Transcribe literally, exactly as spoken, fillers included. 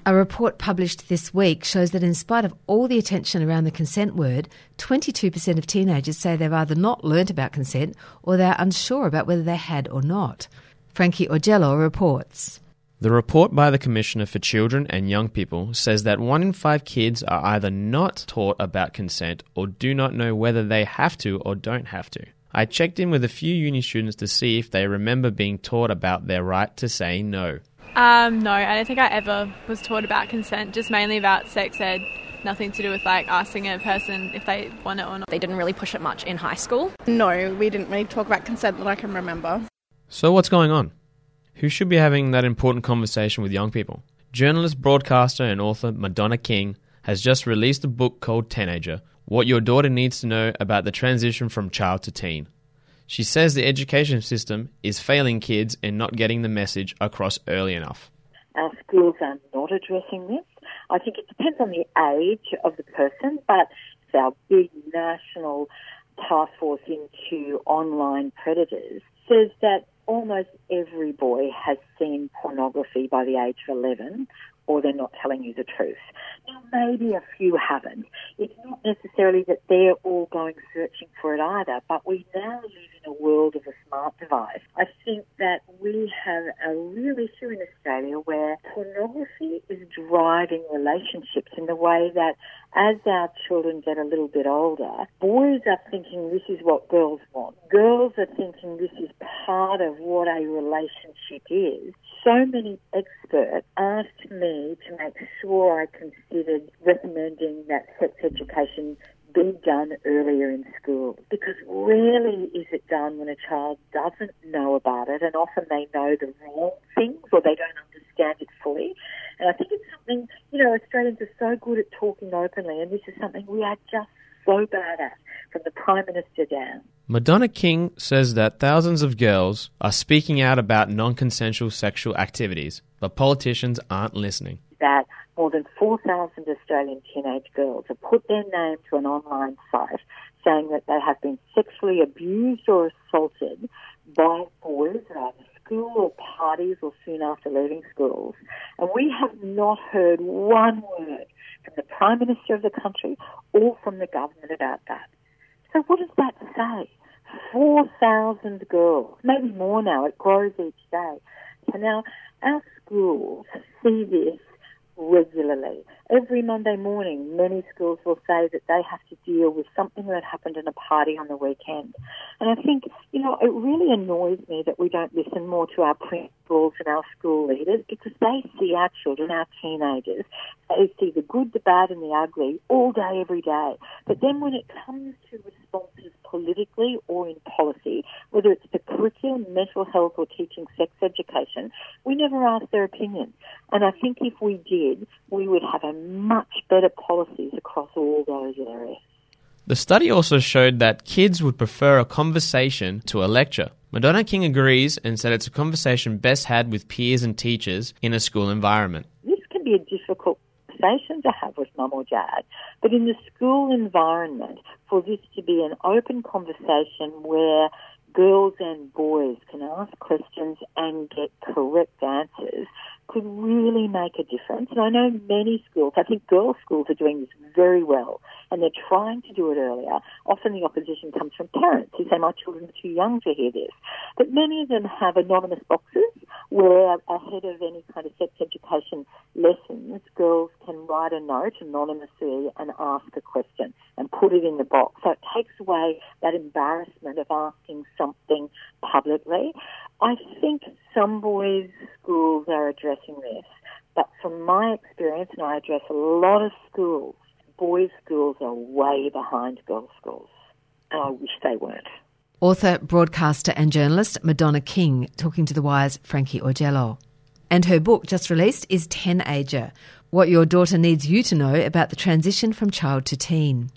A report published this week shows that in spite of all the attention around the consent word, twenty-two percent of teenagers say they've either not learnt about consent or they're unsure about whether they had or not. Frankie Augello reports. The report by the Commissioner for Children and Young People says that one in five kids are either not taught about consent or do not know whether they have to or don't have to. I checked in with a few uni students to see if they remember being taught about their right to say no. Um, no, I don't think I ever was taught about consent, just mainly about sex ed, nothing to do with like asking a person if they want it or not. They didn't really push it much in high school. No, we didn't really talk about consent that I can remember. So what's going on? Who should be having that important conversation with young people? Journalist, broadcaster and author Madonna King has just released a book called Teenager, What Your Daughter Needs to Know About the Transition from Child to Teen. She says the education system is failing kids in not getting the message across early enough. Our schools are not addressing this. I think it depends on the age of the person, but it's our big national task force into online predators says that almost every boy has seen pornography by the age of eleven, or they're not telling you the truth. Now, maybe a few haven't. It's not necessarily that they're all going searching for it either, but we now live in a world of a smart device. I think that we have a real issue in Australia where pornography is driving relationships in the way that as our children get a little bit older, boys are thinking this is what girls want. Girls are thinking this is part of what a relationship is. So many experts asked me to make sure I considered recommending that sex education be done earlier in school, because rarely is it done when a child doesn't know about it, and often they know the wrong things or they don't understand it fully. And I think it's something, you know, Australians are so good at talking openly, and this is something we are just so bad at, from the Prime Minister down. Madonna King says that thousands of girls are speaking out about non-consensual sexual activities, but politicians aren't listening. That more than four thousand Australian teenage girls have put their name to an online site saying that they have been sexually abused or assaulted by boys at either school or parties or soon after leaving schools. And we have not heard one word from the Prime Minister of the country or from the government about that. So what does that say? four thousand girls, maybe more now, it grows each day. So now our schools see this regularly. Every Monday morning, many schools will say that they have to deal with something that happened in a party on the weekend. And I think, you know, it really annoys me that we don't listen more to our principals and our school leaders, because they see our children, our teenagers, they see the good, the bad and the ugly all day, every day. But then when it comes to responses politically or in policy, whether it's the curriculum, mental health or teaching sex education, we never ask their opinion. And I think if we did, we would have a much better policies across all those areas. The study also showed that kids would prefer a conversation to a lecture. Madonna King agrees and said it's a conversation best had with peers and teachers in a school environment. This can be a difficult conversation to have with mum or dad, but in the school environment, for this to be an open conversation where girls and boys can ask questions and get correct answers could really make a difference. And I know many schools, I think girls' schools are doing this very well, and they're trying to do it earlier. Often the opposition comes from parents who say, my children are too young to hear this. But many of them have anonymous boxes where ahead of any kind of sex education lessons, girls can write a note anonymously and ask a question and put it in the box. So it takes away that embarrassment of asking something publicly. I think some boys' schools are addressing this, but from my experience, and I address a lot of schools, boys' schools are way behind girls' schools, and I wish they weren't. Author, broadcaster and journalist Madonna King talking to The Wire's Frankie Augello. And her book, just released, is Teenager, What Your Daughter Needs You to Know About the Transition from Child to Teen.